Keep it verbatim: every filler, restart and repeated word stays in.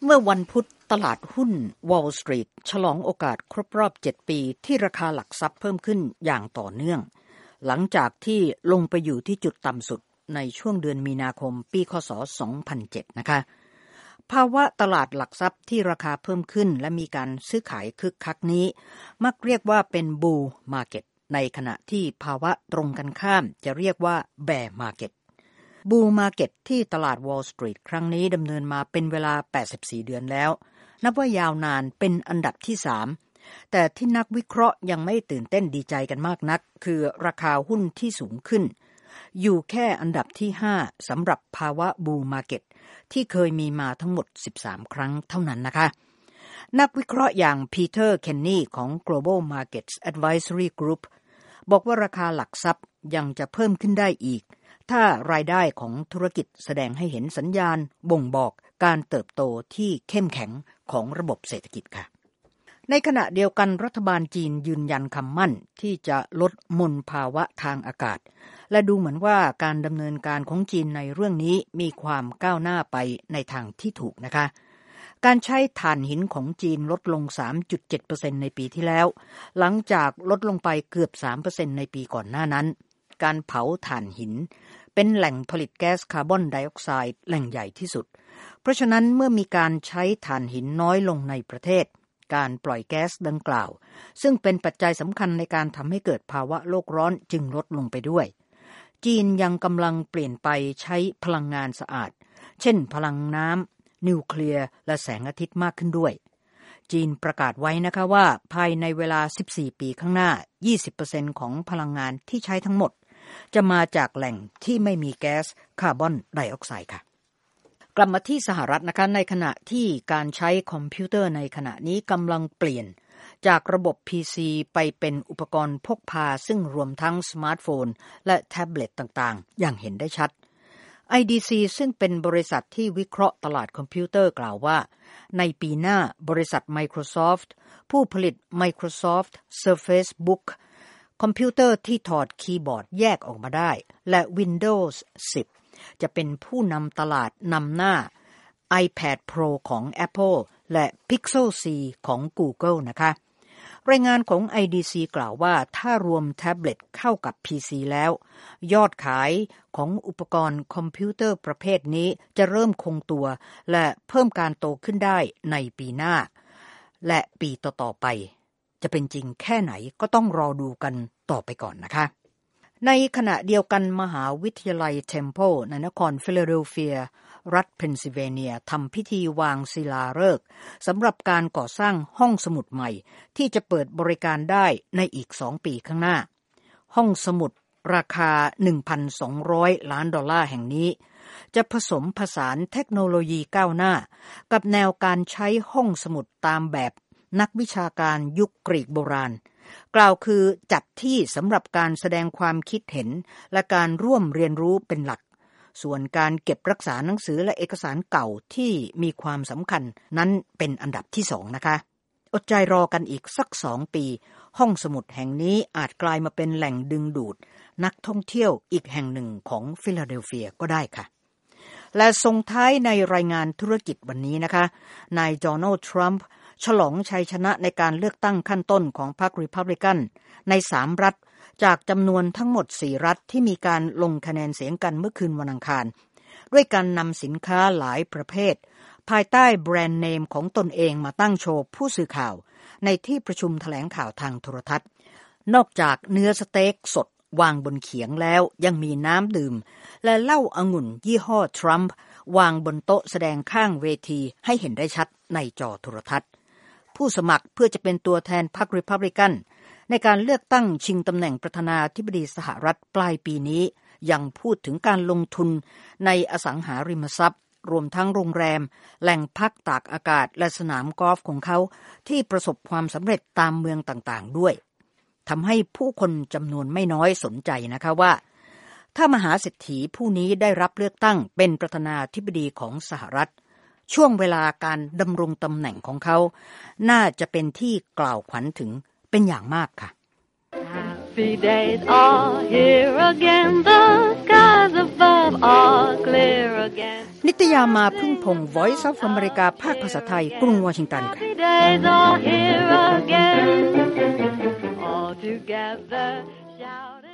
เมื่อวันพุธตลาดหุ้น Wall Street ฉลองโอกาสครบรอบเจ็ดปีที่ราคาหลักทรัพย์เพิ่มขึ้นอย่างต่อเนื่องหลังจากที่ลงไปอยู่ที่จุดต่ำสุดในช่วงเดือนมีนาคมปีคศสองพันเจ็ดนะคะภาวะตลาดหลักทรัพย์ที่ราคาเพิ่มขึ้นและมีการซื้อขายคึกคักนี้มักเรียกว่าเป็น Bull Market ในขณะที่ภาวะตรงกันข้ามจะเรียกว่า Bear Market Bull Market ที่ตลาด Wall Street ครั้งนี้ดำเนินมาเป็นเวลาแปดสิบสี่เดือนแล้วนับว่ายาวนานเป็นอันดับที่สามแต่ที่นักวิเคราะห์ยังไม่ตื่นเต้นดีใจกันมากนักคือราคาหุ้นที่สูงขึ้นอยู่แค่อันดับที่ห้าสำหรับภาวะ Bull Market ที่เคยมีมาทั้งหมดสิบสามครั้งเท่านั้นนะคะนักวิเคราะห์อย่างปีเตอร์เคนนีของ Global Markets Advisory Group บอกว่าราคาหลักทรัพย์ยังจะเพิ่มขึ้นได้อีกถ้ารายได้ของธุรกิจแสดงให้เห็นสัญญาณบ่งบอกการเติบโตที่เข้มแข็งของระบบเศรษฐกิจค่ะในขณะเดียวกันรัฐบาลจีนยืนยันคำมั่นที่จะลดมลภาวะทางอากาศและดูเหมือนว่าการดำเนินการของจีนในเรื่องนี้มีความก้าวหน้าไปในทางที่ถูกนะคะการใช้ถ่านหินของจีนลดลง สามจุดเจ็ดเปอร์เซ็นต์ ในปีที่แล้วหลังจากลดลงไปเกือบ สามเปอร์เซ็นต์ ในปีก่อนหน้านั้นการเผาถ่านหินเป็นแหล่งผลิตแก๊สคาร์บอนไดออกไซด์แหล่งใหญ่ที่สุดเพราะฉะนั้นเมื่อมีการใช้ถ่านหินน้อยลงในประเทศการปล่อยแก๊สดังกล่าวซึ่งเป็นปัจจัยสำคัญในการทำให้เกิดภาวะโลกร้อนจึงลดลงไปด้วยจีนยังกำลังเปลี่ยนไปใช้พลังงานสะอาดเช่นพลังน้ำนิวเคลียร์และแสงอาทิตย์มากขึ้นด้วยจีนประกาศไว้นะคะว่าภายในเวลาสิบสี่ปีข้างหน้า ยี่สิบเปอร์เซ็นต์ ของพลังงานที่ใช้ทั้งหมดจะมาจากแหล่งที่ไม่มีแก๊สคาร์บอนไดออกไซด์ค่ะกลับมาที่สหรัฐนะคะในขณะที่การใช้คอมพิวเตอร์ในขณะนี้กำลังเปลี่ยนจากระบบ พี ซี ไปเป็นอุปกรณ์พกพาซึ่งรวมทั้งสมาร์ทโฟนและแท็บเล็ตต่างๆอย่างเห็นได้ชัด ไอ ดี ซี ซึ่งเป็นบริษัทที่วิเคราะห์ตลาดคอมพิวเตอร์กล่าวว่าในปีหน้าบริษัท Microsoft ผู้ผลิต Microsoft Surface Bookคอมพิวเตอร์ที่ถอดคีย์บอร์ดแยกออกมาได้และ Windows สิบ จะเป็นผู้นำตลาดนำหน้า iPad Pro ของ Apple และ Pixel โฟร์ ของ Google นะคะรายงานของ ไอ ดี ซี กล่าวว่าถ้ารวมแท็บเล็ตเข้ากับ พี ซี แล้วยอดขายของอุปกรณ์คอมพิวเตอร์ประเภทนี้จะเริ่มคงตัวและเพิ่มการโตขึ้นได้ในปีหน้าและปีต่อๆไปจะเป็นจริงแค่ไหนก็ต้องรอดูกันต่อไปก่อนนะคะในขณะเดียวกันมหาวิทยาลัยเทมเพิลในนครฟิลาเดลเฟียรัฐเพนซิลเวเนียทำพิธีวางศิลาฤกษ์สำหรับการก่อสร้างห้องสมุดใหม่ที่จะเปิดบริการได้ในอีกสองปีข้างหน้าห้องสมุดราคา หนึ่งพันสองร้อย ล้านดอลลาร์แห่งนี้จะผสมผสานเทคโนโลยีก้าวหน้ากับแนวการใช้ห้องสมุดตามแบบนักวิชาการยุคกรีกโบราณกล่าวคือจัดที่สำหรับการแสดงความคิดเห็นและการร่วมเรียนรู้เป็นหลักส่วนการเก็บรักษาหนังสือและเอกสารเก่าที่มีความสำคัญนั้นเป็นอันดับที่สองนะคะอดใจรอกันอีกสักสองปีห้องสมุดแห่งนี้อาจกลายมาเป็นแหล่งดึงดูดนักท่องเที่ยวอีกแห่งหนึ่งของฟิลาเดลเฟียก็ได้ค่ะและส่งท้ายในรายงานธุรกิจวันนี้นะคะนายโดนัลด์ทรัมป์ฉลองชัยชนะในการเลือกตั้งขั้นต้นของพรรครีพับลิกันในสามรัฐจากจำนวนทั้งหมดสี่รัฐที่มีการลงคะแนนเสียงกันเมื่อคืนวันอังคารด้วยการนำสินค้าหลายประเภทภายใต้แบรนด์เนมของตนเองมาตั้งโชว์ผู้สื่อข่าวในที่ประชุมแถลงข่าวทางโทรทัศน์นอกจากเนื้อสเต็กสดวางบนเขียงแล้วยังมีน้ำดื่มและเหล้าองุ่นยี่ห้อทรัมป์วางบนโต๊ะแสดงข้างเวทีให้เห็นได้ชัดในจอโทรทัศน์ผู้สมัครเพื่อจะเป็นตัวแทนพรรครีพับลิกันในการเลือกตั้งชิงตำแหน่งประธานาธิบดีสหรัฐปลายปีนี้ยังพูดถึงการลงทุนในอสังหาริมทรัพย์รวมทั้งโรงแรมแหล่งพักตากอากาศและสนามกอล์ฟของเขาที่ประสบความสำเร็จตามเมืองต่างๆด้วยทำให้ผู้คนจำนวนไม่น้อยสนใจนะคะว่าถ้ามหาเศรษฐีผู้นี้ได้รับเลือกตั้งเป็นประธานาธิบดีของสหรัฐช่วงเวลาการดำรงตำแหน่งของเขาน่าจะเป็นที่กล่าวขวัญถึงเป็นอย่างมากค่ะ Happy days are here again the skies above are clear again นิตยามาพึ่งพง Voice of America ภาคภาษาไทยกรุงวอชิงตันค่ะ Days are here again. All together shout